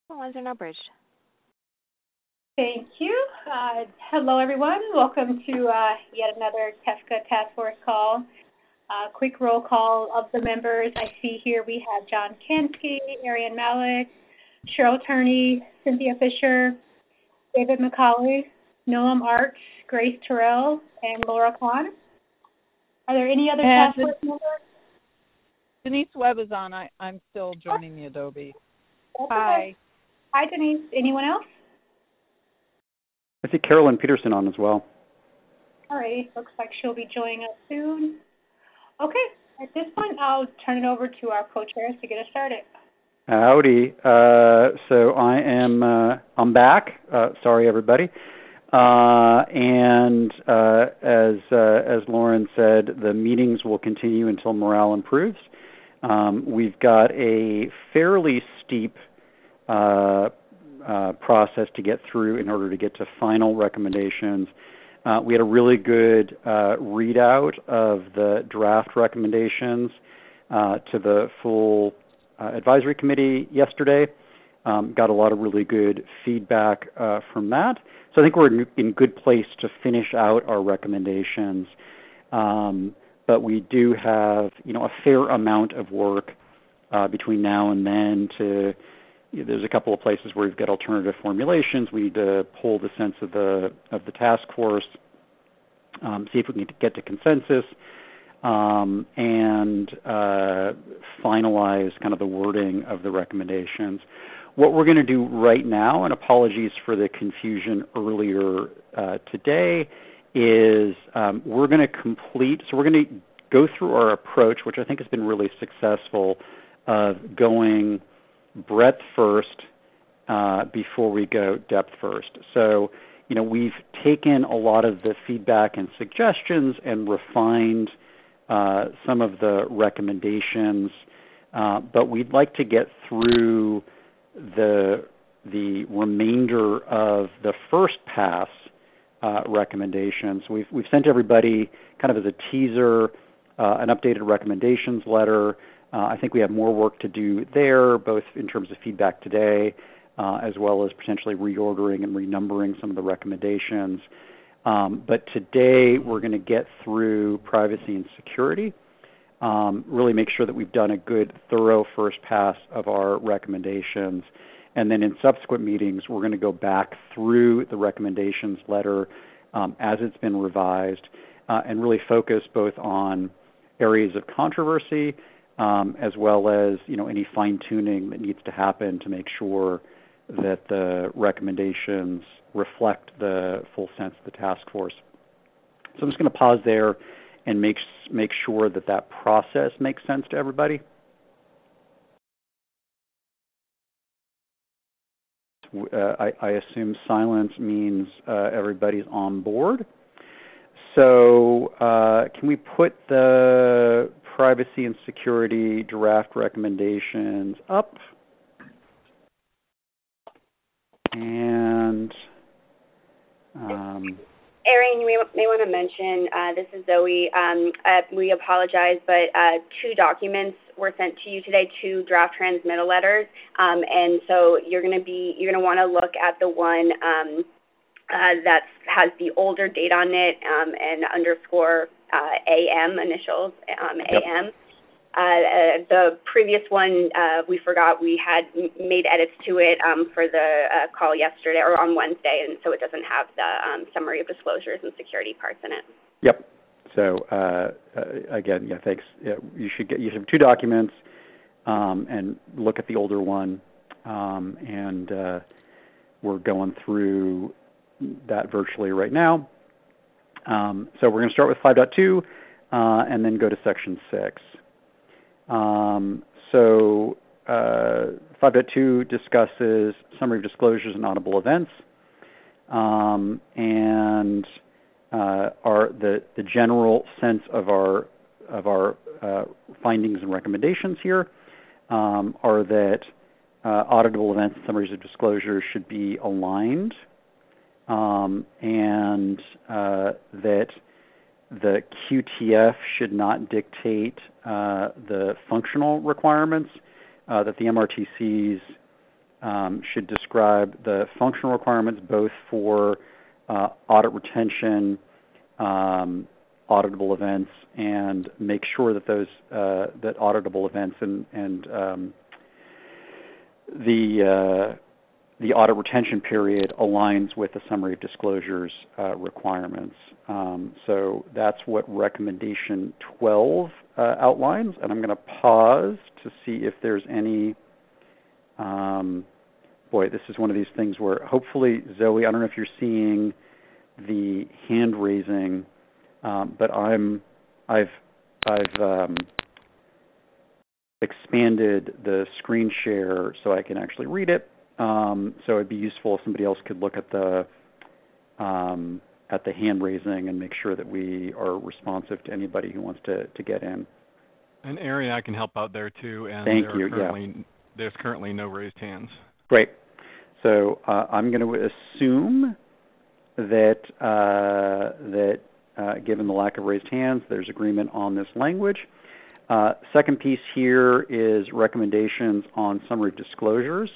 The lines are now bridged. Thank you. Hello, everyone. Welcome to yet another TEFCA Task Force call. Quick roll call of the members. I see here we have John Kansky, Arian Malik, Cheryl Turney, Cynthia Fisher, David McCauley, Noam Arch, Grace Terrell, and Laura Khan. Are there any other task force members? Denise Webb is on. I'm still joining the Adobe. Hi. Okay. Hi, Denise. Anyone else? I see Carolyn Peterson on as well. All right. Looks like she'll be joining us soon. Okay. At this point, I'll turn it over to our co-chairs to get us started. Howdy. So I'm back. Sorry, everybody. And as Lauren said, the meetings will continue until morale improves. We've got a fairly steep process to get through in order to get to final recommendations. We had a really good readout of the draft recommendations to the full advisory committee yesterday. Got a lot of really good feedback from that. So I think we're in good place to finish out our recommendations. But we do have, a fair amount of work between now and then to. There's a couple of places where we've got alternative formulations. We need to poll the sense of the task force, see if we can get to consensus, and finalize kind of the wording of the recommendations. What we're going to do right now, and apologies for the confusion earlier today, is we're going to go through our approach, which I think has been really successful, of going breadth first before we go depth first. So, we've taken a lot of the feedback and suggestions and refined some of the recommendations, but we'd like to get through the remainder of the first pass recommendations. We've sent everybody kind of as a teaser an updated recommendations letter. I think we have more work to do there, both in terms of feedback today, as well as potentially reordering and renumbering some of the recommendations. But today we're going to get through privacy and security, really make sure that we've done a good, thorough first pass of our recommendations. And then in subsequent meetings, we're going to go back through the recommendations letter as it's been revised and really focus both on areas of controversy as well as, any fine-tuning that needs to happen to make sure that the recommendations reflect the full sense of the task force. So I'm just going to pause there and make sure that process makes sense to everybody. I assume silence means everybody's on board. So can we put the privacy and security draft recommendations up? And Arian, you may want to mention, this is Zoe. We apologize, but 2 documents were sent to you today, 2 draft transmittal letters, and so you're going to want to look at the one that has the older date on it and underscore AM initials, AM. The previous one, we forgot we had made edits to it for the call yesterday or on Wednesday, and so it doesn't have the summary of disclosures and security parts in it. Yep. So again, thanks. You should have 2 documents and look at the older one, and we're going through that virtually right now. So we're going to start with 5.2 and then go to Section 6. So 5.2 discusses summary of disclosures and auditable events, and the general sense of our findings and recommendations here are that auditable events and summaries of disclosures should be aligned, and that the QTF should not dictate the functional requirements, that the MRTC's should describe the functional requirements both for audit retention, auditable events, and make sure that those that auditable events and the audit retention period aligns with the summary of disclosures requirements. So that's what recommendation 12 outlines, and I'm going to pause to see if there's any. Boy, this is one of these things where hopefully, Zoe, I don't know if you're seeing the hand raising, but I've expanded the screen share so I can actually read it. So it'd be useful if somebody else could look at the hand raising and make sure that we are responsive to anybody who wants to get in. And Ari, I can help out there too. And Thank you. There's currently no raised hands. Great. So I'm going to assume that given the lack of raised hands, there's agreement on this language. Second piece here is recommendations on summary of disclosures.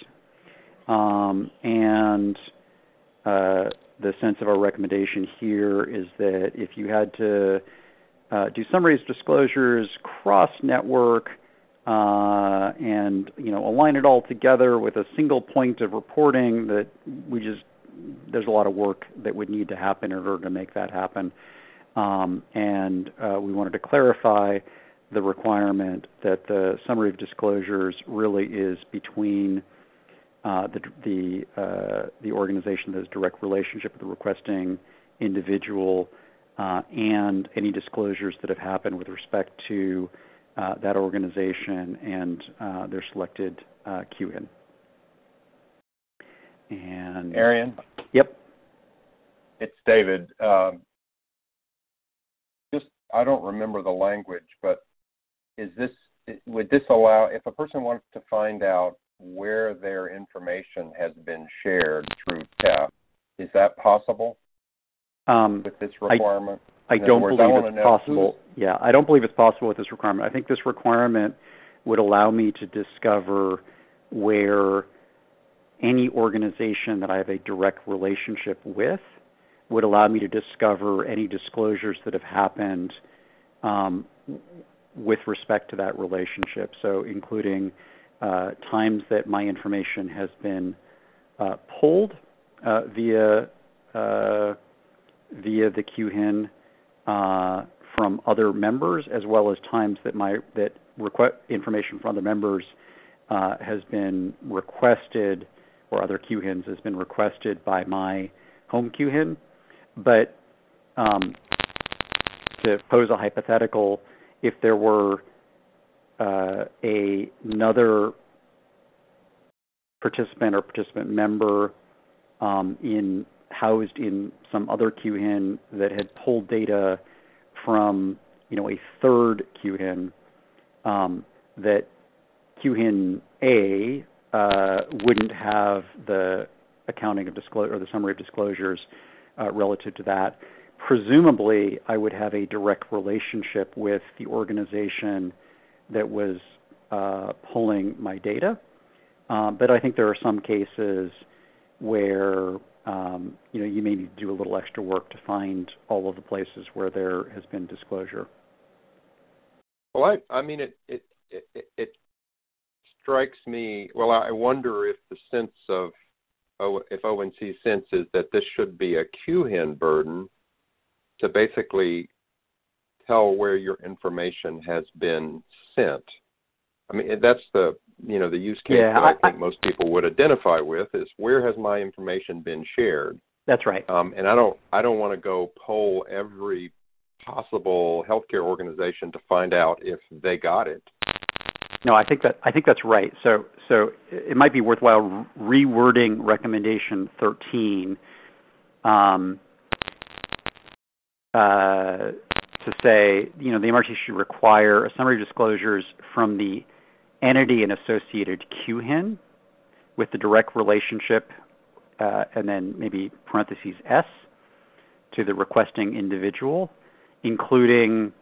And the sense of our recommendation here is that if you had to do summary of disclosures cross-network and align it all together with a single point of reporting, that there's a lot of work that would need to happen in order to make that happen. And we wanted to clarify the requirement that the summary of disclosures really is between the organization that has direct relationship with the requesting individual and any disclosures that have happened with respect to that organization and their selected QHIN. And Arian? Yep. It's David. I don't remember the language, but would this allow, if a person wants to find out where their information has been shared through TEF, is that possible with this requirement? I don't believe it's possible. Yeah, I don't believe it's possible with this requirement. I think this requirement would allow me to discover where any organization that I have a direct relationship with would allow me to discover any disclosures that have happened with respect to that relationship. So including times that my information has been pulled via the QHIN from other members, as well as times that information from other members has been requested, or other QHINs has been requested by my home QHIN. But to pose a hypothetical, if there were another participant or participant member housed in some other QHIN that had pulled data from a third QHIN, that QHIN A wouldn't have the accounting of disclosure or the summary of disclosures relative to that. Presumably, I would have a direct relationship with the organization that was pulling my data. But I think there are some cases where you may need to do a little extra work to find all of the places where there has been disclosure. Well, I mean, it strikes me. Well, I wonder if the sense of if ONC's sense is that this should be a QHIN burden to basically tell where your information has been sent. I mean, that's the use case that I think most people would identify with is where has my information been shared. That's right. And I don't want to go poll every possible healthcare organization to find out if they got it. No, I think that's right. So it might be worthwhile rewording recommendation 13 to say, the MRT should require a summary of disclosures from the entity and associated QHIN with the direct relationship, and then maybe parentheses S, to the requesting individual, including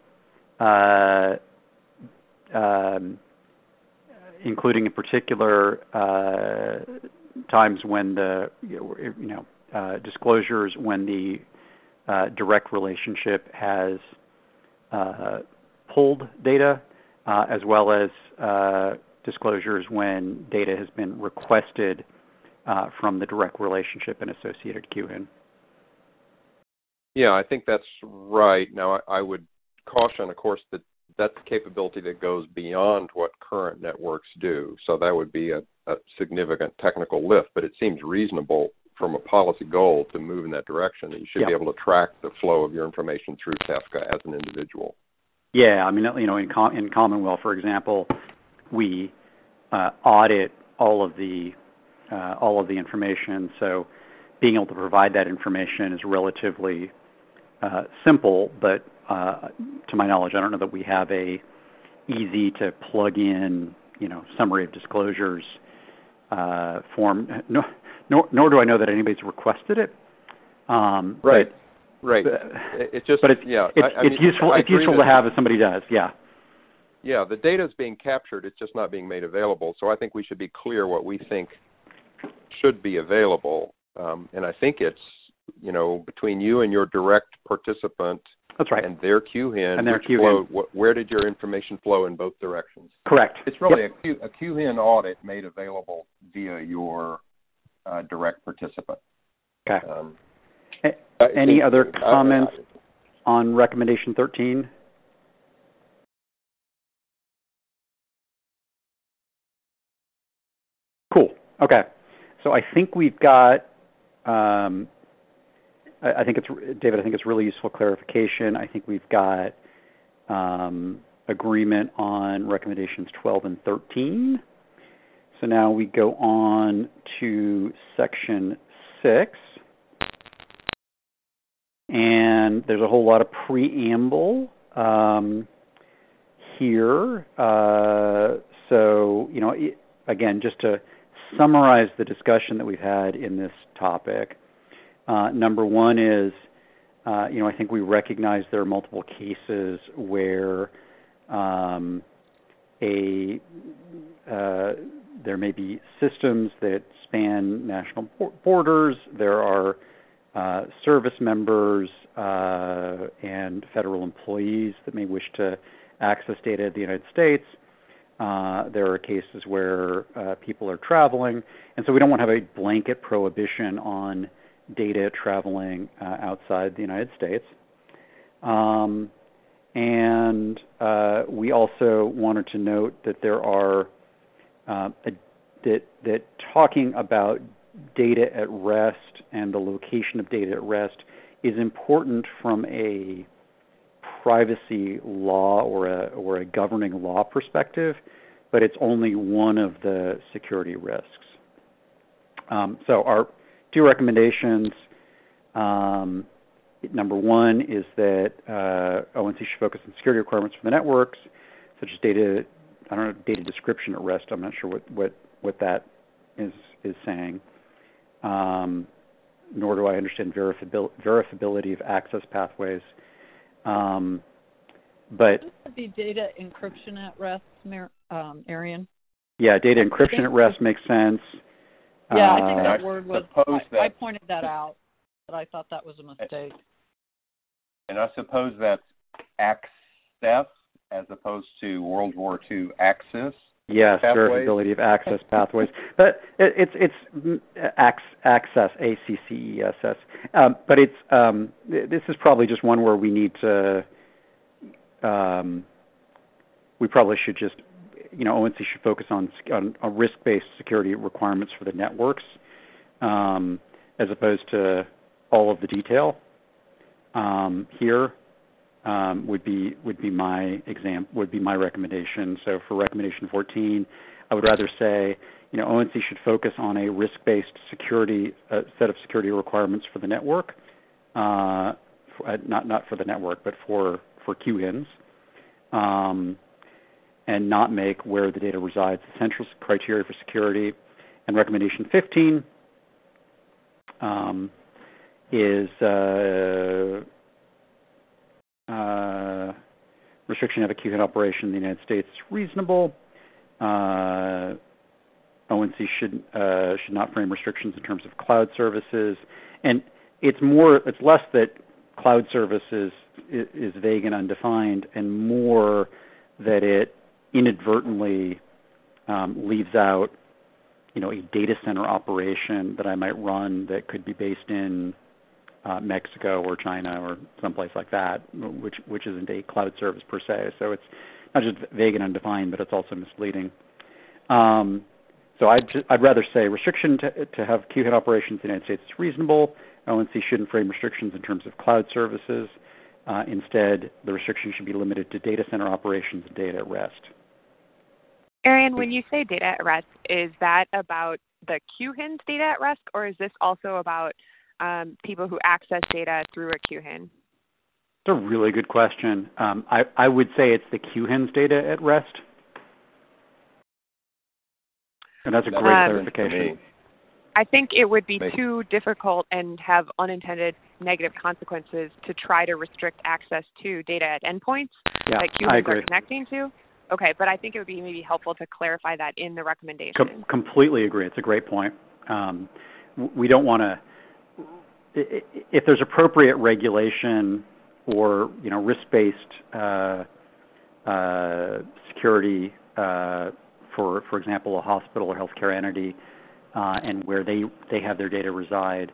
in particular times when the disclosures when the direct relationship has pulled data, as well as disclosures when data has been requested from the direct relationship and associated QHIN. Yeah, I think that's right. Now, I would caution, of course, that that's a capability that goes beyond what current networks do. So that would be a significant technical lift, but it seems reasonable from a policy goal to move in that direction. That you should be able to track the flow of your information through TEFCA as an individual. Yeah, I mean, in Commonwealth, for example, we audit all of the information. So being able to provide that information is relatively simple, but to my knowledge, I don't know that we have a easy to plug in, summary of disclosures form. Nor do I know that anybody's requested it. Right. It's just, but it's useful. It's useful to have if somebody does. Yeah. Yeah, the data is being captured. It's just not being made available. So I think we should be clear what we think should be available. And I think it's, between you and your direct participant. That's right. And their QHIN. And their QHIN. Where did your information flow in both directions? Correct. It's really a QHIN audit made available via your direct participant. Okay. Any other comments on recommendation 13? Cool. Okay. So I think we've got, David, I think it's really useful clarification. I think we've got agreement on recommendations 12 and 13. So now we go on to section 6. And there's a whole lot of preamble here. So, again, just to summarize the discussion that we've had in this topic, number one is, I think we recognize there are multiple cases where there may be systems that span national borders. There are service members and federal employees that may wish to access data in the United States. There are cases where people are traveling, and so we don't want to have a blanket prohibition on data traveling outside the United States. And we also wanted to note that there are that talking about data at rest and the location of data at rest is important from a privacy law or a governing law perspective, but it's only one of the security risks. So our two recommendations, number one is that ONC should focus on security requirements for the networks, such as data description at rest. I'm not sure what that is saying. Nor do I understand verifiability of access pathways. But this would be data encryption at rest, Arian. Yeah, data encryption at rest makes sense. Yeah, I think that word was. I pointed that out, but I thought that was a mistake. And I suppose that's access as opposed to World War II access. Yes, verifiability of access pathways. But it's access, ACCESS. But it's this is probably just one where we need to. We probably should just, ONC should focus on risk-based security requirements for the networks, as opposed to all of the detail. Here would be my recommendation. So for recommendation 14, I would rather say, ONC should focus on a risk-based security set of security requirements for the network, not for the network, but for QHINs, and not make where the data resides the central criteria for security. And recommendation 15 is restriction of a QHIN operation in the United States is reasonable. ONC should not frame restrictions in terms of cloud services, and it's less that cloud services is vague and undefined, and more that it inadvertently leaves out, a data center operation that I might run that could be based in Mexico or China or someplace like that, which isn't a cloud service per se. So it's not just vague and undefined, but it's also misleading. So I'd rather say restriction to have QHIN operations in the United States is reasonable. ONC shouldn't frame restrictions in terms of cloud services. Instead, the restriction should be limited to data center operations and data at rest. Arian, when you say data at rest, is that about the QHIN's data at rest, or is this also about people who access data through a QHIN? It's a really good question. I would say it's the QHIN's data at rest. And that's a great clarification. I think it would be too difficult and have unintended negative consequences to try to restrict access to data at endpoints that QHINs are connecting to. Okay, but I think it would be maybe helpful to clarify that in the recommendation. Completely agree. It's a great point. We don't want to, if there's appropriate regulation or risk-based security for example, a hospital or healthcare entity, and where they have their data reside,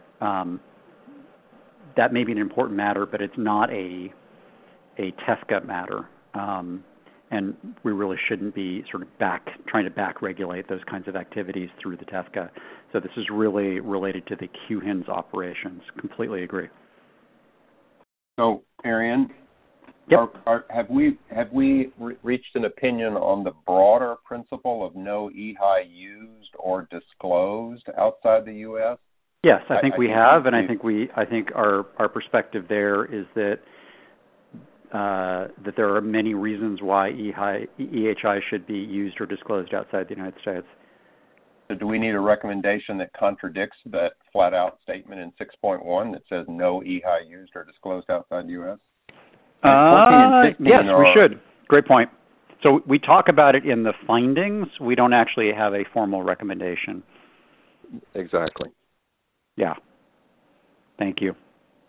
that may be an important matter, but it's not a TEFCA matter. And we really shouldn't be sort of trying to back-regulate those kinds of activities through the TEFCA. So this is really related to the QHIN's operations. Completely agree. So, Arian, yep. Have we reached an opinion on the broader principle of no EHI used or disclosed outside the U.S.? Yes, I think we have, and I think our perspective there is that there are many reasons why EHI should be used or disclosed outside the United States. So do we need a recommendation that contradicts that flat-out statement in 6.1 that says no EHI used or disclosed outside the U.S.? Yes, we should. Great point. So we talk about it in the findings. We don't actually have a formal recommendation. Exactly. Yeah. Thank you.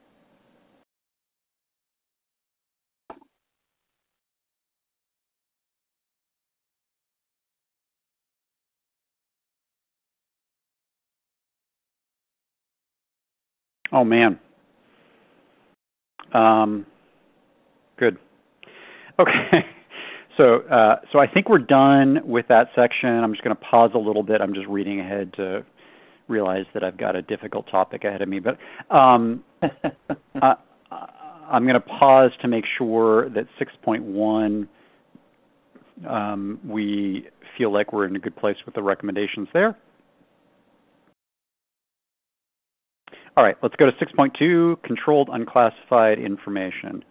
Oh, man. Good. Okay. So I think we're done with that section. I'm just going to pause a little bit. I'm just reading ahead to realize that I've got a difficult topic ahead of me. But I'm going to pause to make sure that 6.1, we feel like we're in a good place with the recommendations there. All right, let's go to 6.2, controlled unclassified information.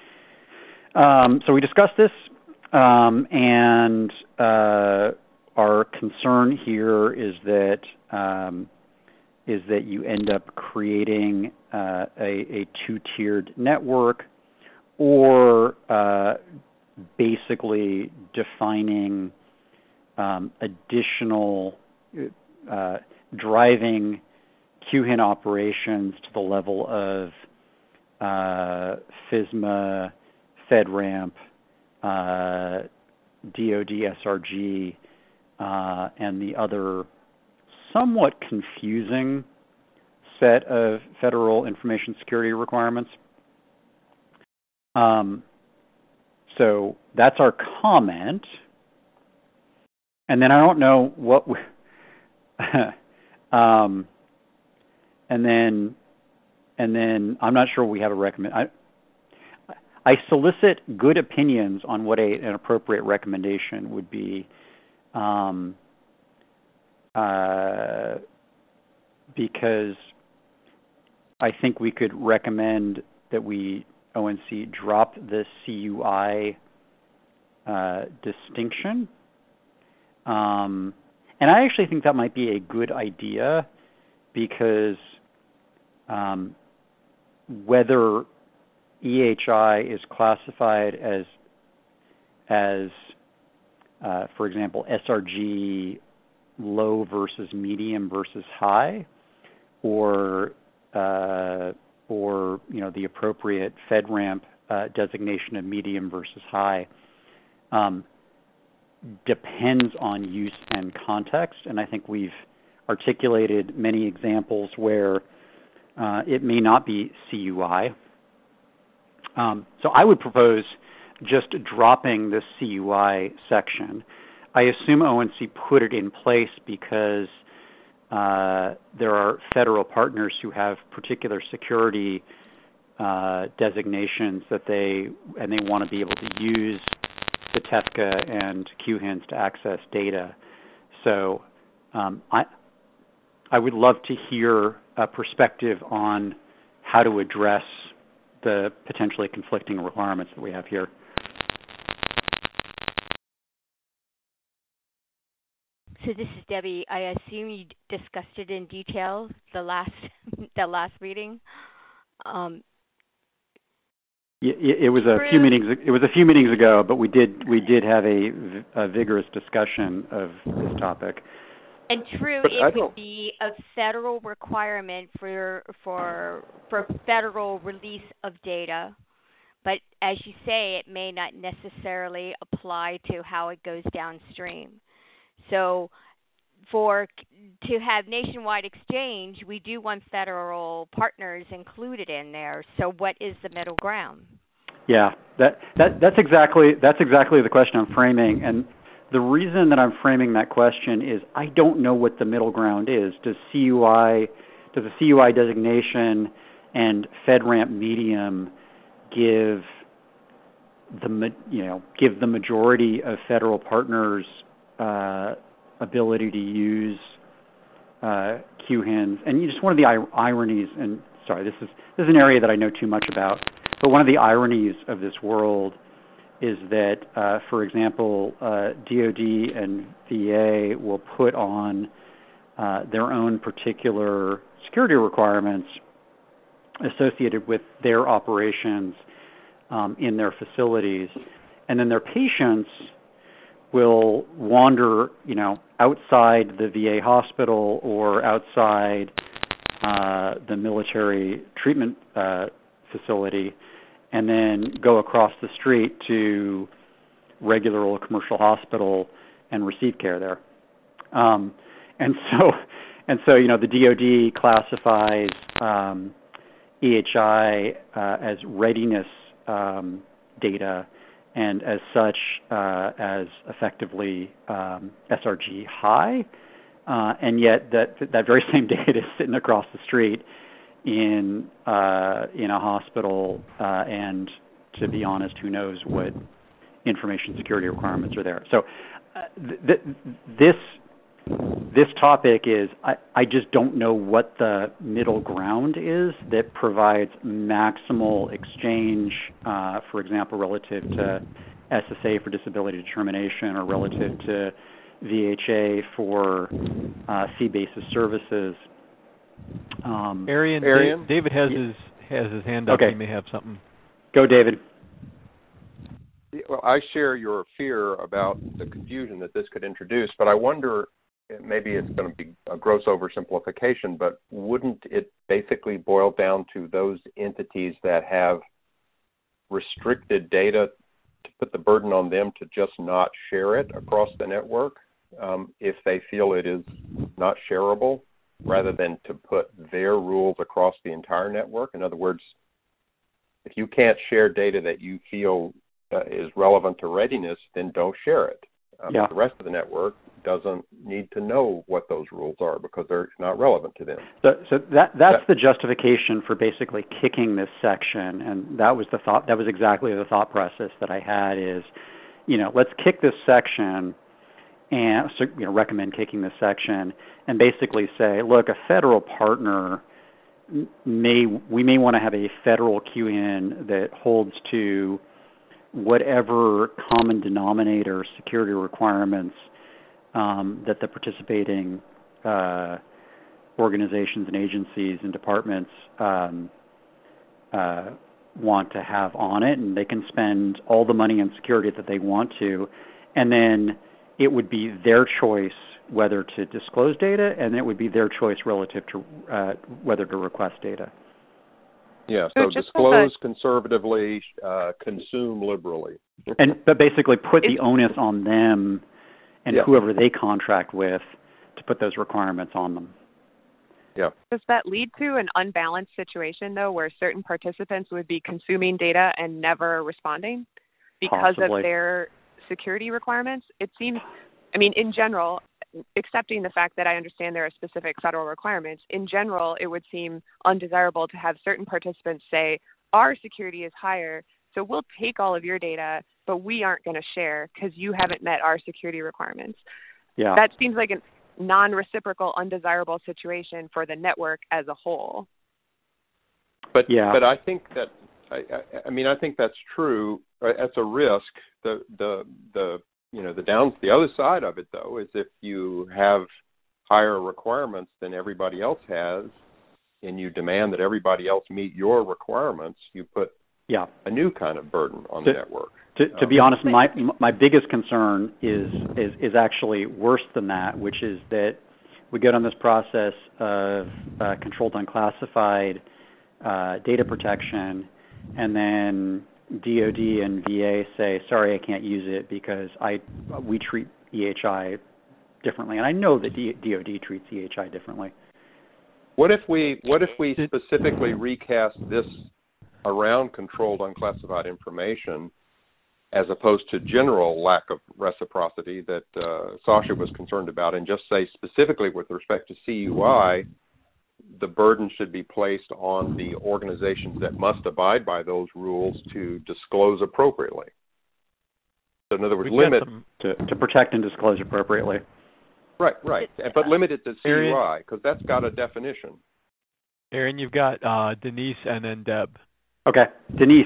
So we discussed this, and our concern here is that you end up creating a two-tiered network, or basically defining additional driving QHIN operations to the level of FISMA, FedRAMP, DoD SRG, and the other somewhat confusing set of federal information security requirements. So that's our comment. And then I don't know what and then I'm not sure we have a recommend. I solicit good opinions on what an appropriate recommendation would be, because I think we could recommend that ONC drop the CUI distinction. And I actually think that might be a good idea, because whether EHI is classified as for example, SRG low versus medium versus high, or the appropriate FedRAMP designation of medium versus high, depends on use and context. And I think we've articulated many examples where it may not be CUI. So I would propose just dropping this CUI section. I assume ONC put it in place because there are federal partners who have particular security designations that they want to be able to use the TEFCA and QHINs to access data. So I would love to hear a perspective on how to address the potentially conflicting requirements that we have here. So this is Debbie. I assume you discussed it in detail the last meeting. It was a few meetings. It was a few meetings ago, but we did have a vigorous discussion of this topic. And true, it would be a federal requirement for federal release of data, but as you say, it may not necessarily apply to how it goes downstream. So to have nationwide exchange, we do want federal partners included in there. So what is the middle ground? Yeah, that's exactly the question I'm framing. And the reason that I'm framing that question is I don't know what the middle ground is. Does a CUI designation and FedRAMP medium give the majority of federal partners ability to use QHINs? And just one of the ironies, and sorry, this is an area that I know too much about, but one of the ironies of this world is that, for example, DoD and VA will put on their own particular security requirements associated with their operations in their facilities, and then their patients will wander, outside the VA hospital or outside the military treatment facility, and then go across the street to regular old commercial hospital and receive care there. And so the DoD classifies EHI as readiness data, and as such as effectively SRG high, and yet that very same data is sitting across the street in a hospital, and to be honest, who knows what information security requirements are there. So this topic is I just don't know what the middle ground is that provides maximal exchange, for example, relative to SSA for disability determination or relative to VHA for fee-basis services. Arian, David has his hand up. Okay. He may have something. Go, David. Well, I share your fear about the confusion that this could introduce, but I wonder, maybe it's going to be a gross oversimplification, but wouldn't it basically boil down to those entities that have restricted data to put the burden on them to just not share it across the network if they feel it is not shareable, rather than to put their rules across the entire network? In other words, if you can't share data that you feel is relevant to readiness, then don't share it. The rest of the network doesn't need to know what those rules are because they're not relevant to them. So that's the justification for basically kicking this section, and that was the thought. That was exactly the thought process that I had. Is let's kick this section, and recommend kicking this section, and basically say, look, a federal partner we may want to have a federal QHIN that holds to whatever common denominator security requirements that the participating organizations and agencies and departments want to have on it, and they can spend all the money on security that they want to, and then it would be their choice whether to disclose data, and it would be their choice relative to whether to request data. Yeah, so disclose conservatively, consume liberally. But basically put the onus on them and whoever they contract with to put those requirements on them. Yeah. Does that lead to an unbalanced situation, though, where certain participants would be consuming data and never responding because of their security requirements? It seems, I mean, in general, accepting the fact that I understand there are specific federal requirements, in general, it would seem undesirable to have certain participants say, our security is higher, so we'll take all of your data, but we aren't going to share because you haven't met our security requirements. Yeah. That seems like a non-reciprocal, undesirable situation for the network as a whole. But I think that I think that's true. That's a risk. The other side of it, though, is if you have higher requirements than everybody else has, and you demand that everybody else meet your requirements, you put a new kind of burden on the network. To be honest, my biggest concern is actually worse than that, which is that we go down this process of controlled unclassified data protection, and then DoD and VA say, sorry, I can't use it because we treat EHI differently, and I know that DoD treats EHI differently. What if we specifically recast this around controlled unclassified information, as opposed to general lack of reciprocity that Sasha was concerned about, and just say specifically with respect to CUI, the burden should be placed on the organizations that must abide by those rules to disclose appropriately. So in other words, limit to protect and disclose appropriately. Right, but limit it to CUI because that's got a definition. Aaron, you've got Denise and then Deb. Okay, Denise.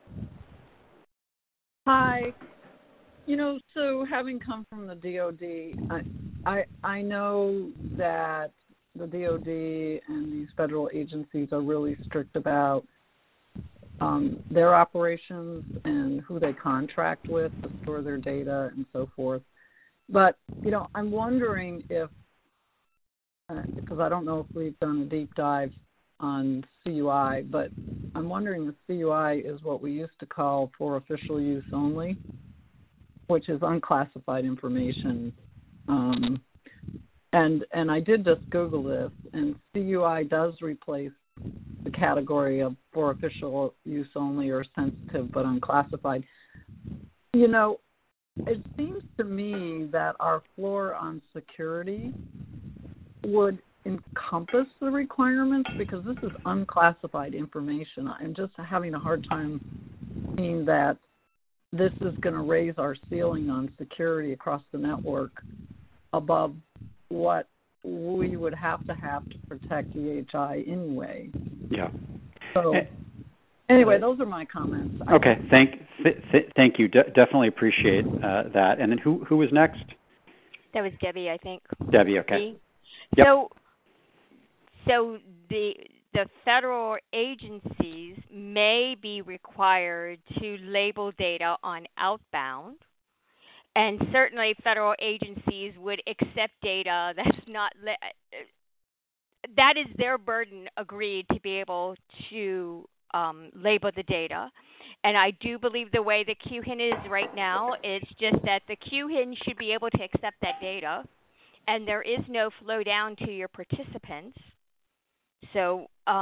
Hi. So having come from the DoD, I know that the DoD and these federal agencies are really strict about their operations and who they contract with to store their data and so forth. But, I'm wondering if, because I don't know if we've done a deep dive on CUI, but I'm wondering if CUI is what we used to call for official use only, which is unclassified information. And I did just Google this, and CUI does replace the category of for official use only or sensitive but unclassified. It seems to me that our floor on security would encompass the requirements because this is unclassified information. I'm just having a hard time seeing that this is going to raise our ceiling on security across the network above what we would have to protect EHI anyway. Yeah. So anyway, those are my comments. Okay, thank you. Definitely appreciate that. And then who was next? That was Debbie, I think. Debbie, okay. Yep. So the federal agencies may be required to label data on outbound, and certainly federal agencies would accept data that's not that is their burden agreed to be able to label the data. And I do believe the way the QHIN is right now, it's just that the QHIN should be able to accept that data, and there is no flow down to your participants. So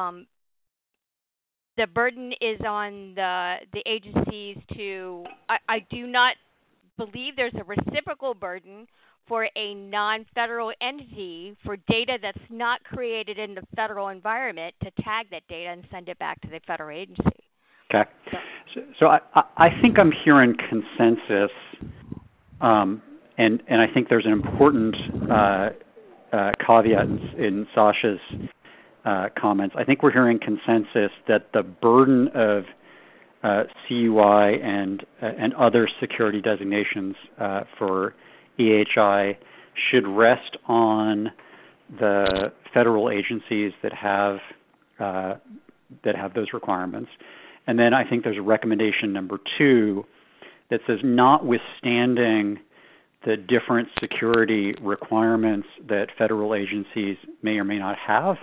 the burden is on the agencies to, I do not believe there's a reciprocal burden for a non-federal entity for data that's not created in the federal environment to tag that data and send it back to the federal agency. Okay. So I think I'm hearing consensus, and I think there's an important caveat in Sasha's comments. I think we're hearing consensus that the burden of CUI and other security designations for EHI should rest on the federal agencies that have those requirements. And then I think there's a recommendation number 2 that says, notwithstanding the different security requirements that federal agencies may or may not have.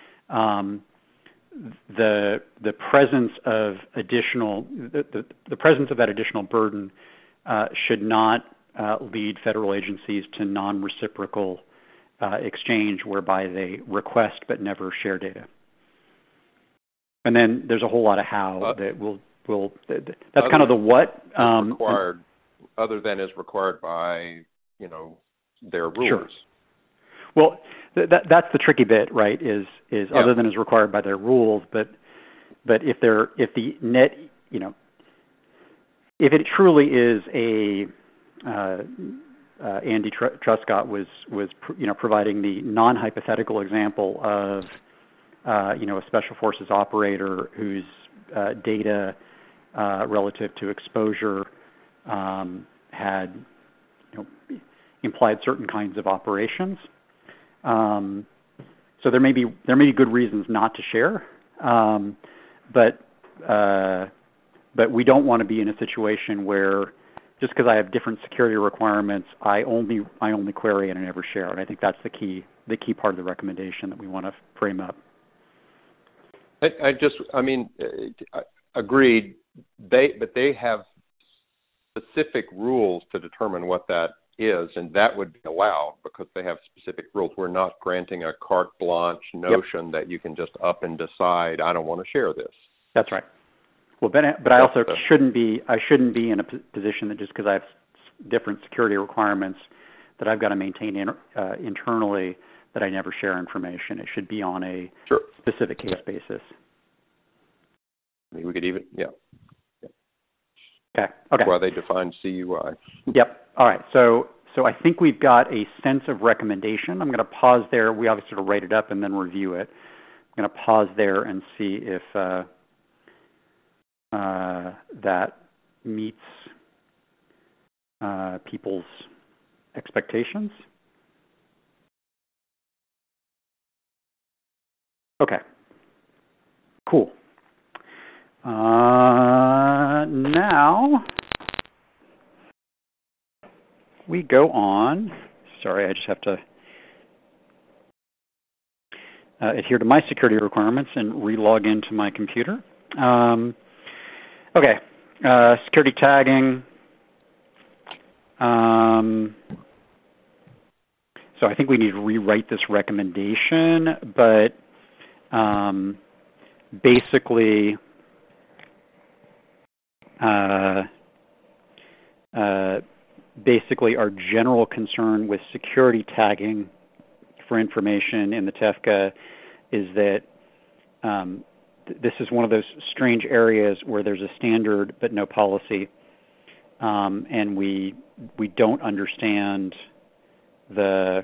The presence of the presence of that additional burden should not lead federal agencies to non-reciprocal exchange, whereby they request but never share data. And then there's a whole lot of how that will. That's kind of the what. Required, other than is required by their rules. Sure. Well, that's the tricky bit, right? Is other than is required by their rules, but if the net, if it truly is a Andy Truscott was providing the non-hypothetical example of a special forces operator whose data relative to exposure had implied certain kinds of operations. So there may be good reasons not to share, but we don't want to be in a situation where just because I have different security requirements, I only query and I never share. And I think that's the key part of the recommendation that we want to frame up. Agreed. They have specific rules to determine what that is, and that would be allowed because they have specific rules. We're not granting a carte blanche notion that you can just up and decide, I don't want to share this. That's right. Well, but I also shouldn't be in a position that just because I have different security requirements that I've got to maintain internally that I never share information. It should be on a specific case basis. I mean, we could even, Okay. That's why they define CUI. Yep. All right. So I think we've got a sense of recommendation. I'm going to pause there. We obviously sort of write it up and then review it. I'm going to pause there and see if that meets people's expectations. Okay. Cool. Now we go on. Sorry, I just have to adhere to my security requirements and re-log into my computer. Okay, security tagging. So I think we need to rewrite this recommendation, but basically, our general concern with security tagging for information in the TEFCA is that this is one of those strange areas where there's a standard but no policy, and we don't understand the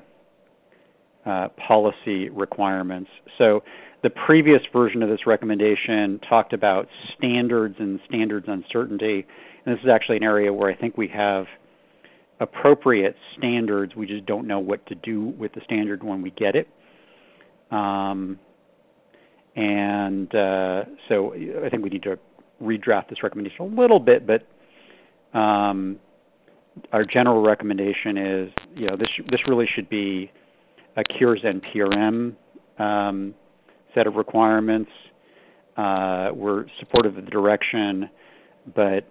policy requirements. So the previous version of this recommendation talked about standards and standards uncertainty, and this is actually an area where I think we have appropriate standards. We just don't know what to do with the standard when we get it. So I think we need to redraft this recommendation a little bit, but our general recommendation is, this really should be a Cures and PRM set of requirements. We're supportive of the direction, but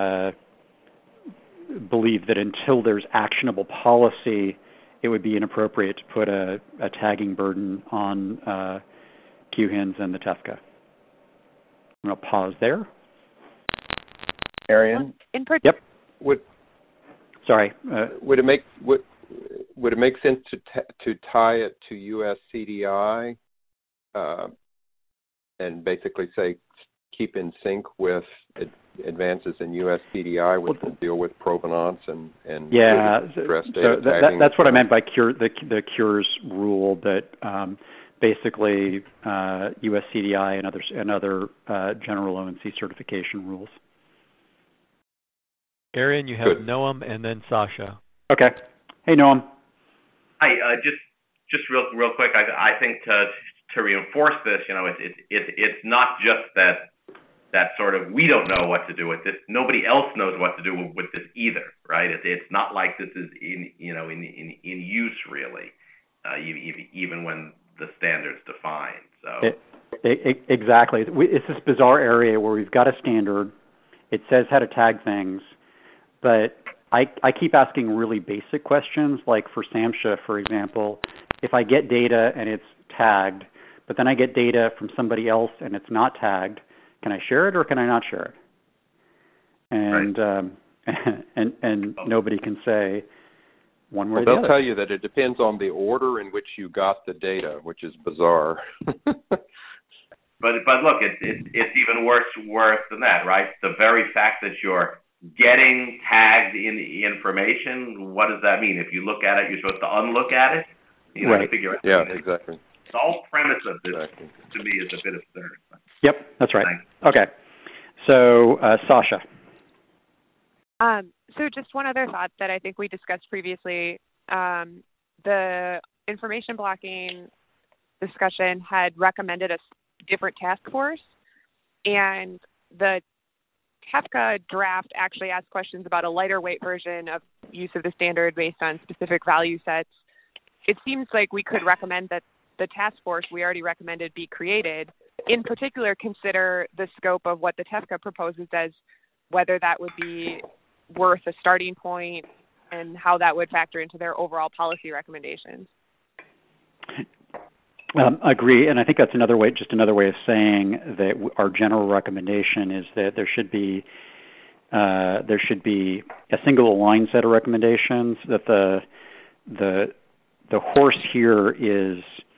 believe that until there's actionable policy, it would be inappropriate to put a tagging burden on QHINs and the TEFCA. I'm going to pause there. Arian? Yep. Would it make sense to tie it to US CDI and basically say keep in sync with advances in US CDI, which will deal with provenance and address data tagging? That's what I meant by the Cures rule, but basically US CDI and other general ONC certification rules. Arian, you have Noam and then Sasha. Okay. Hey, Noam. Hi. Just real quick. I think to reinforce this, it's not just that that sort of, we don't know what to do with this. Nobody else knows what to do with this either, right? It's not like this is in use really, even when the standard's defined. So exactly, it's this bizarre area where we've got a standard. It says how to tag things, but I keep asking really basic questions, like for SAMHSA, for example. If I get data and it's tagged, but then I get data from somebody else and it's not tagged, can I share it or can I not share it? And right. and nobody can say one way or the other. They'll tell you that it depends on the order in which you got the data, which is bizarre. But look, it's even worse than that, right? The very fact that you're getting tagged in the information, what does that mean? If you look at it, you're supposed to unlook at it. You know, right. To figure out. Yeah, exactly. The whole premise of this, to me, is a bit absurd. Yep, that's right. Thanks. Okay. So, Sasha. So just one other thought that I think we discussed previously. The information blocking discussion had recommended a different task force, and the TEFCA draft actually asked questions about a lighter weight version of use of the standard based on specific value sets. It seems like we could recommend that the task force we already recommended be created. In particular, consider the scope of what the TEFCA proposes as whether that would be worth a starting point and how that would factor into their overall policy recommendations. Agree, and I think that's another way of saying that our general recommendation is that there should be a single aligned set of recommendations. That the horse here is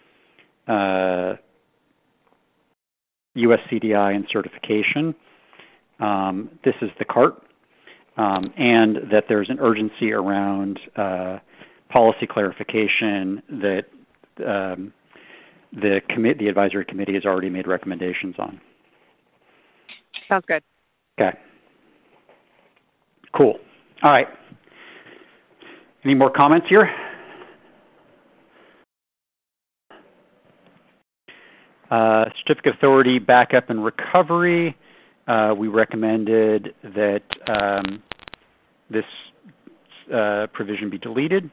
US CDI and certification. This is the cart, and that there's an urgency around policy clarification that the advisory committee has already made recommendations on. Sounds good. Okay. Cool. All right. Any more comments here? Certificate authority, backup, and recovery. We recommended that this provision be deleted.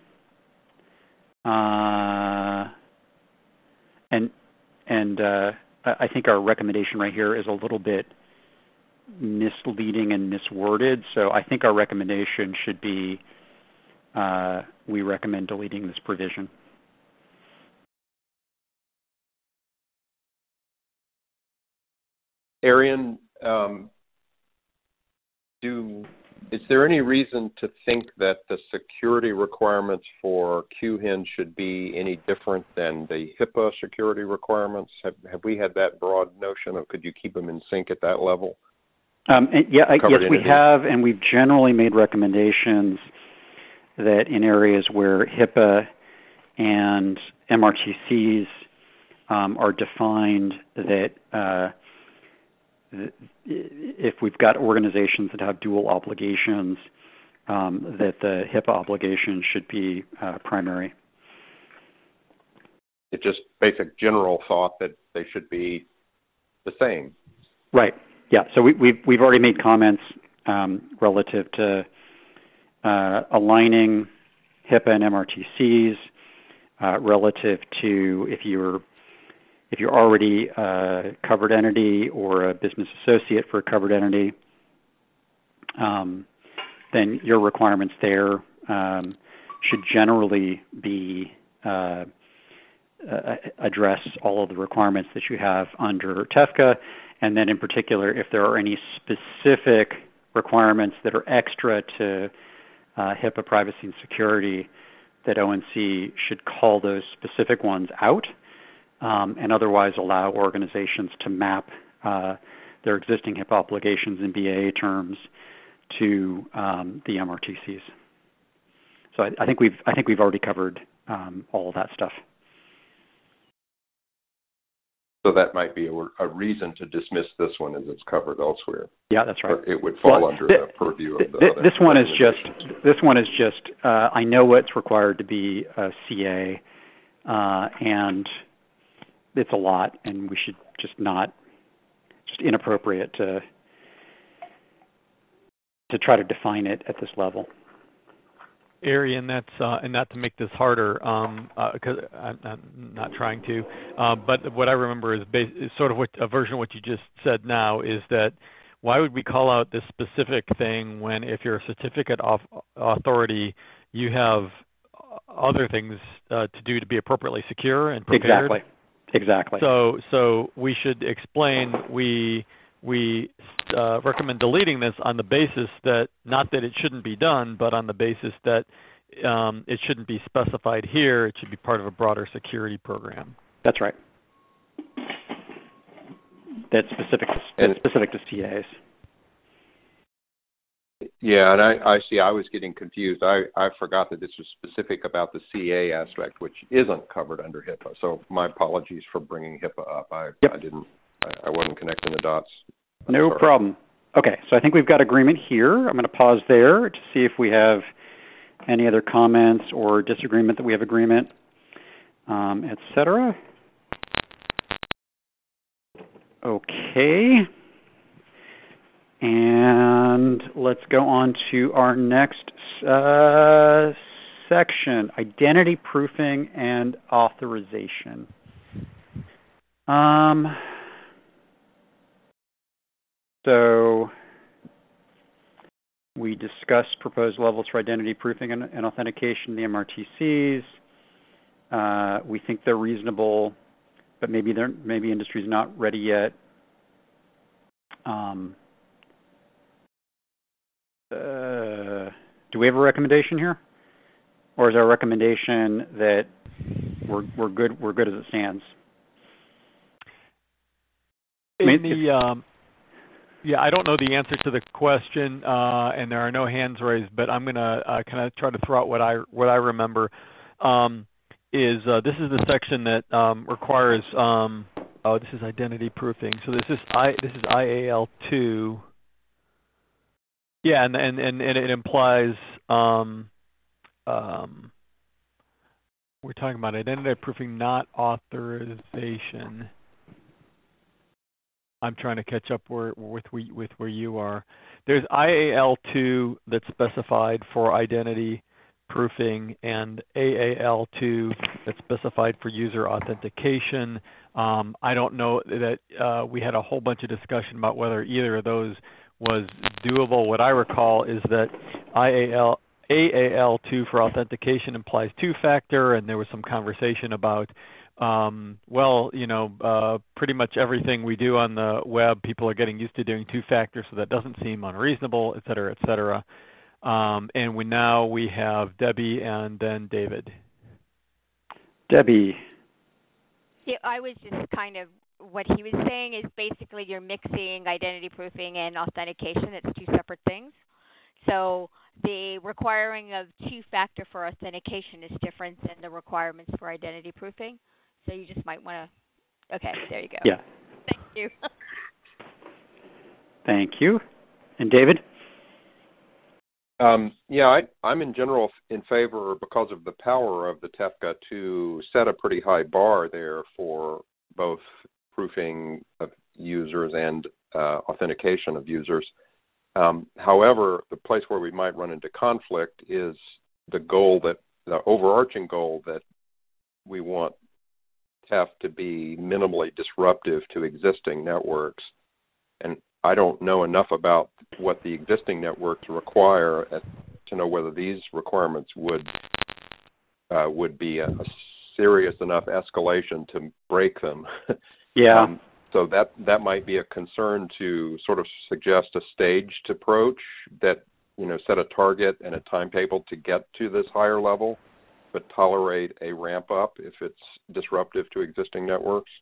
And I think our recommendation right here is a little bit misleading and misworded. So I think our recommendation should be we recommend deleting this provision. Arian, is there any reason to think that the security requirements for QHIN should be any different than the HIPAA security requirements? Have we had that broad notion, or could you keep them in sync at that level? Yes, we have, and we've generally made recommendations that in areas where HIPAA and MRTCs are defined, that if we've got organizations that have dual obligations, that the HIPAA obligation should be primary. It's just basic general thought that they should be the same. Right. Yeah. So we've already made comments relative to aligning HIPAA and MRTCs relative to if you're already a covered entity or a business associate for a covered entity, then your requirements there should generally be address all of the requirements that you have under TEFCA, and then in particular, if there are any specific requirements that are extra to HIPAA privacy and security, that ONC should call those specific ones out. And otherwise allow organizations to map their existing HIPAA obligations in BAA terms to the MRTCs. So I think we've already covered all of that stuff. So that might be a reason to dismiss this one, as it's covered elsewhere. Yeah, that's right. Or it would fall under the purview of the other. This one is just. I know what's required to be a CA, and it's a lot, and we should just not just inappropriate to try to define it at this level. Arian, that's and not to make this harder, because I'm not trying to, but what I remember is sort of a version of what you just said now is that why would we call out this specific thing when if you're a certificate of authority, you have other things to do to be appropriately secure and prepared? Exactly. So we should explain we recommend deleting this on the basis that not that it shouldn't be done, but on the basis that it shouldn't be specified here. It should be part of a broader security program. That's right. That's specific to CAs. Yeah, and I see. I was getting confused. I forgot that this was specific about the CA aspect, which isn't covered under HIPAA. So my apologies for bringing HIPAA up. I wasn't connecting the dots. No problem. Okay, so I think we've got agreement here. I'm going to pause there to see if we have any other comments or disagreement that we have agreement, et cetera. Okay. And let's go on to our next section, identity proofing and authorization. So we discussed proposed levels for identity proofing and authentication, the MRTCs. We think they're reasonable, but maybe industry's not ready yet. Do we have a recommendation here, or is our recommendation that we're good as it stands? I don't know the answer to the question, and there are no hands raised, but I'm gonna kind of try to throw out what I remember. This is the section that requires this is identity proofing. So this is IAL2. Yeah, and it implies we're talking about identity proofing, not authorization. I'm trying to catch up with where you are. There's IAL2 that's specified for identity proofing and AAL2 that's specified for user authentication. I don't know that we had a whole bunch of discussion about whether either of those was doable. What I recall is that AAL2 for authentication implies two-factor, and there was some conversation about, pretty much everything we do on the web, people are getting used to doing two-factor, so that doesn't seem unreasonable, et cetera, et cetera. And we have Debbie and then David. Debbie. Yeah, I was just kind of, what he was saying is basically you're mixing identity proofing and authentication. It's two separate things. So the requiring of two-factor for authentication is different than the requirements for identity proofing. So you just might want to, okay, there you go. Yeah. Thank you. Thank you. And David? I'm in general in favor, because of the power of the TEFCA, to set a pretty high bar there for both proofing of users and authentication of users. However, the place where we might run into conflict is the overarching goal that we want TEF to be minimally disruptive to existing networks. And I don't know enough about what the existing networks require to know whether these requirements would be a serious enough escalation to break them. Yeah. So that might be a concern, to sort of suggest a staged approach that, set a target and a timetable to get to this higher level, but tolerate a ramp up if it's disruptive to existing networks.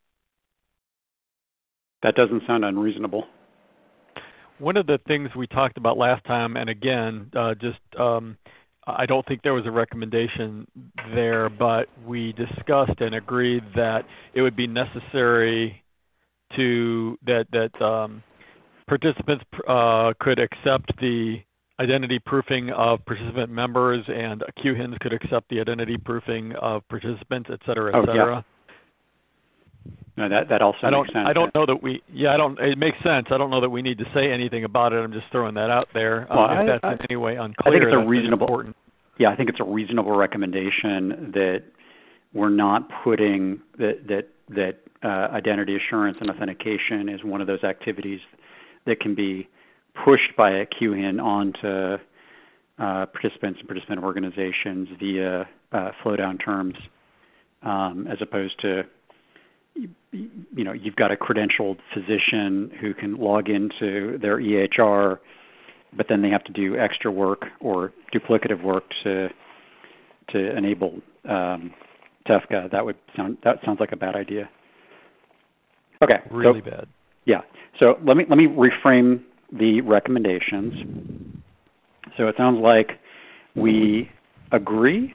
That doesn't sound unreasonable. One of the things we talked about last time, and again, I don't think there was a recommendation there, but we discussed and agreed that it would be necessary that participants could accept the identity proofing of participant members, and QHINs could accept the identity proofing of participants, et cetera, et cetera. No, that also makes sense. I don't know that we. Yeah, it makes sense. I don't know that we need to say anything about it. I'm just throwing that out there. If that's in any way unclear, I think it's a reasonable. Important. Yeah, I think it's a reasonable recommendation that we're not putting that identity assurance and authentication is one of those activities that can be pushed by a QHIN onto participants and participant organizations via flow down terms, as opposed to, you've got a credentialed physician who can log into their EHR, but then they have to do extra work or duplicative work to enable TEFCA. That sounds like a bad idea. Okay. Really bad. Yeah. So let me reframe the recommendations. So it sounds like we agree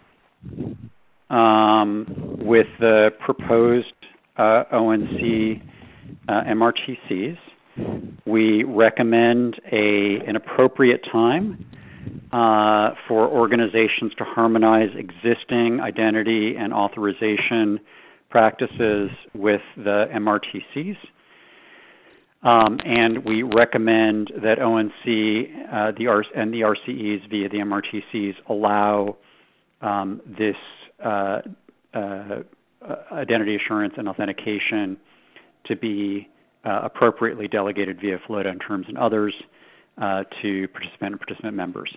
with the proposed ONC MRTCs. We recommend an appropriate time for organizations to harmonize existing identity and authorization practices with the MRTCs. And we recommend that ONC and the RCEs via the MRTCs allow this identity assurance and authentication to be appropriately delegated via flow-down terms and others to participant members.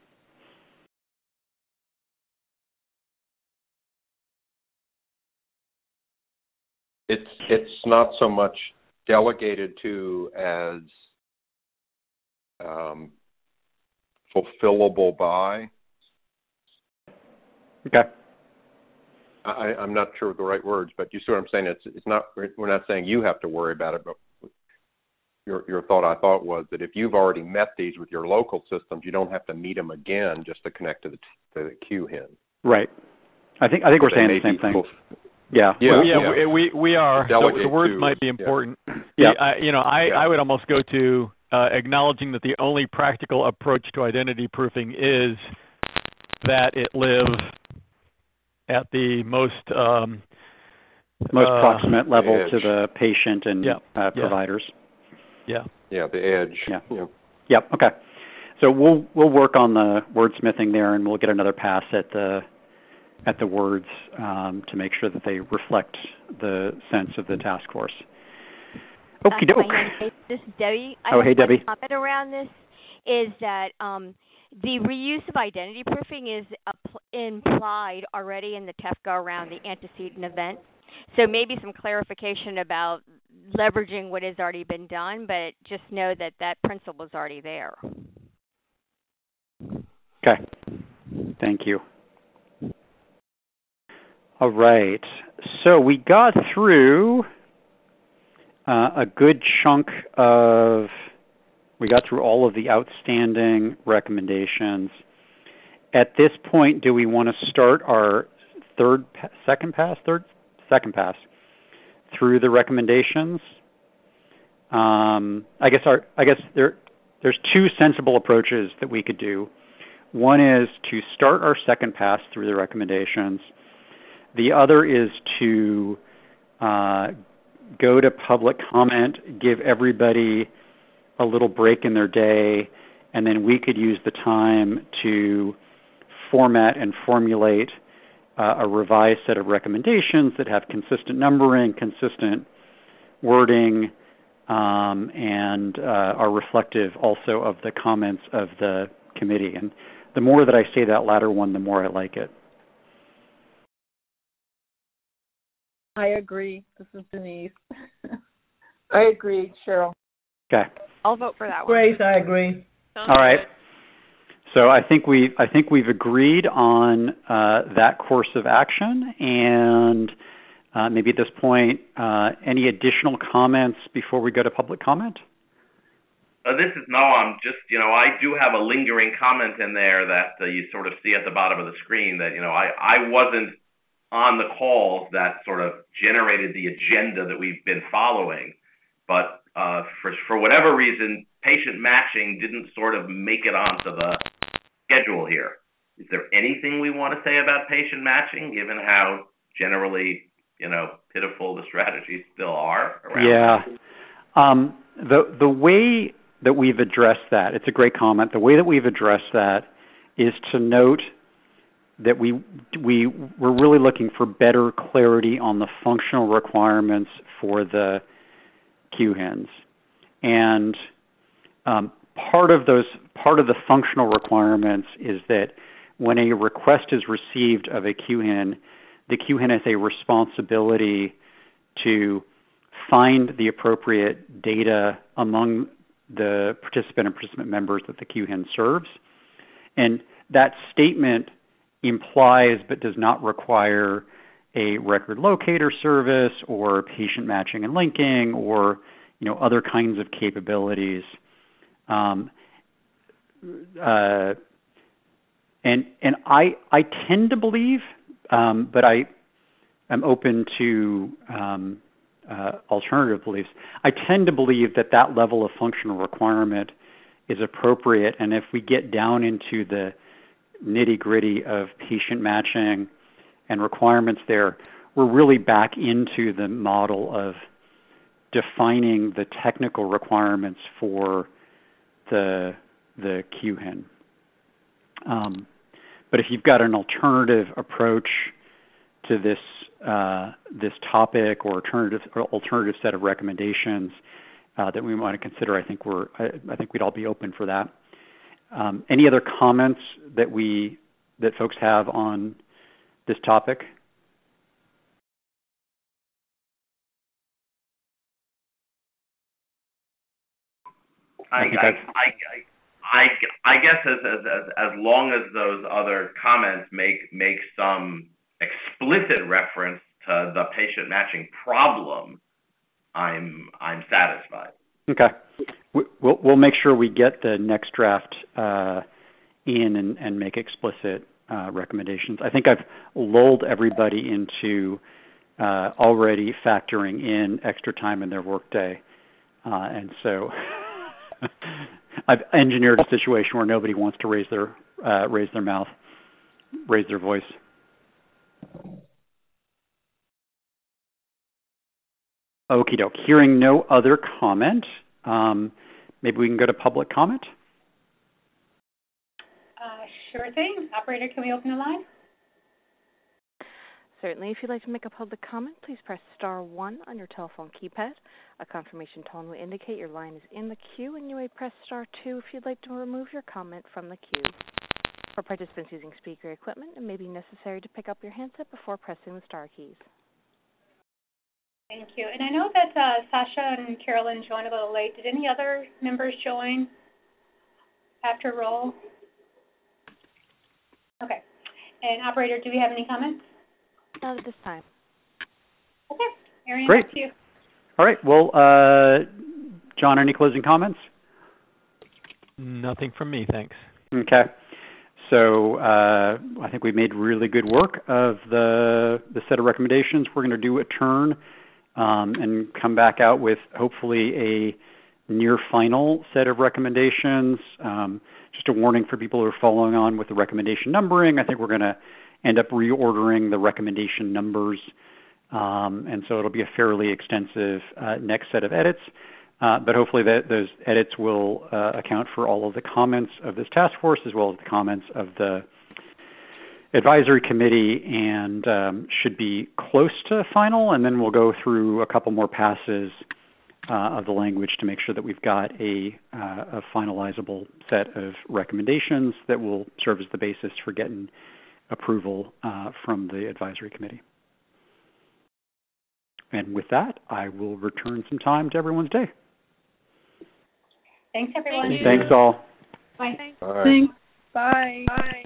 It's not so much delegated to as fulfillable by. Okay. I'm not sure of the right words, but you see what I'm saying. It's not. We're not saying you have to worry about it, but your thought, I thought, was that if you've already met these with your local systems, you don't have to meet them again just to connect to the QHIN. Right. I think we're saying the same thing. Yeah. We are. The words might be important. Yeah. I would almost go to acknowledging that the only practical approach to identity proofing is that it live at the most proximate level to the patient and providers. Yeah. Yeah, the edge. Yeah. Yep. Okay. So we'll work on the wordsmithing there, and we'll get another pass at the words to make sure that they reflect the sense of the task force. Okie doke. This is Debbie. Hey, Debbie. My comment around this is that the reuse of identity proofing is implied already in the TEFCA around the antecedent event. So maybe some clarification about leveraging what has already been done, but just know that principle is already there. Okay. Thank you. All right. So we got through a good chunk we got through all of the outstanding recommendations. At this point, do we want to start our second pass through the recommendations? I guess there's two sensible approaches that we could do. One is to start our second pass through the recommendations. The other is to go to public comment, give everybody a little break in their day, and then we could use the time to format and formulate a revised set of recommendations that have consistent numbering, consistent wording, and are reflective also of the comments of the committee. And the more that I say that latter one, the more I like it. I agree. This is Denise. I agree, Cheryl. Okay. I'll vote for that one. Grace, I agree. All right. So I think we've agreed on that course of action, and maybe at this point, any additional comments before we go to public comment? This is Noam. Just, I do have a lingering comment in there that you sort of see at the bottom of the screen that, I wasn't on the calls that sort of generated the agenda that we've been following, but for whatever reason, patient matching didn't sort of make it onto the schedule here. Is there anything we want to say about patient matching, given how generally pitiful the strategies still are around. Yeah. The way that we've addressed that, it's a great comment. The way that we've addressed that is to note that we're really looking for better clarity on the functional requirements for the QHINs. And part of the functional requirements is that when a request is received of a QHIN, the QHIN has a responsibility to find the appropriate data among the participant and participant members that the QHIN serves. And that statement implies but does not require a record locator service or patient matching and linking or other kinds of capabilities. And I tend to believe, but I'm open to alternative beliefs. I tend to believe that level of functional requirement is appropriate, and if we get down into the nitty-gritty of patient matching and requirements there, we're really back into the model of defining the technical requirements for the QHIN. But if you've got an alternative approach to this topic or alternative set of recommendations that we want to consider, I think we'd all be open for that. Any other comments that folks have on this topic? I guess as long as those other comments make some explicit reference to the patient matching problem, I'm satisfied. Okay, we'll make sure we get the next draft in and make explicit recommendations. I think I've lulled everybody into already factoring in extra time in their workday, and so I've engineered a situation where nobody wants to raise their mouth, raise their voice. Okie doke. Hearing no other comment, maybe we can go to public comment. Sure thing. Operator, can we open the line? Certainly. If you'd like to make a public comment, please press star 1 on your telephone keypad. A confirmation tone will indicate your line is in the queue, and you may press star 2 if you'd like to remove your comment from the queue. For participants using speaker equipment, it may be necessary to pick up your handset before pressing the star keys. Thank you. And I know that Sasha and Carolyn joined a little late. Did any other members join after roll? Okay. And operator, do we have any comments? Not at this time. Okay. Arian, great. Back to you. All right. Well, John, any closing comments? Nothing from me, thanks. Okay. So I think we made really good work of the set of recommendations. We're going to do a turn and come back out with hopefully a near final set of recommendations. Just a warning for people who are following on with the recommendation numbering. I think we're going to end up reordering the recommendation numbers, and so it'll be a fairly extensive next set of edits. But hopefully those edits will account for all of the comments of this task force as well as the comments of the advisory committee, and should be close to final. And then we'll go through a couple more passes of the language to make sure that we've got a finalizable set of recommendations that will serve as the basis for getting approval from the advisory committee. And with that, I will return some time to everyone's day. Thanks, everyone. Thanks all. Bye. Thanks. Bye. Bye.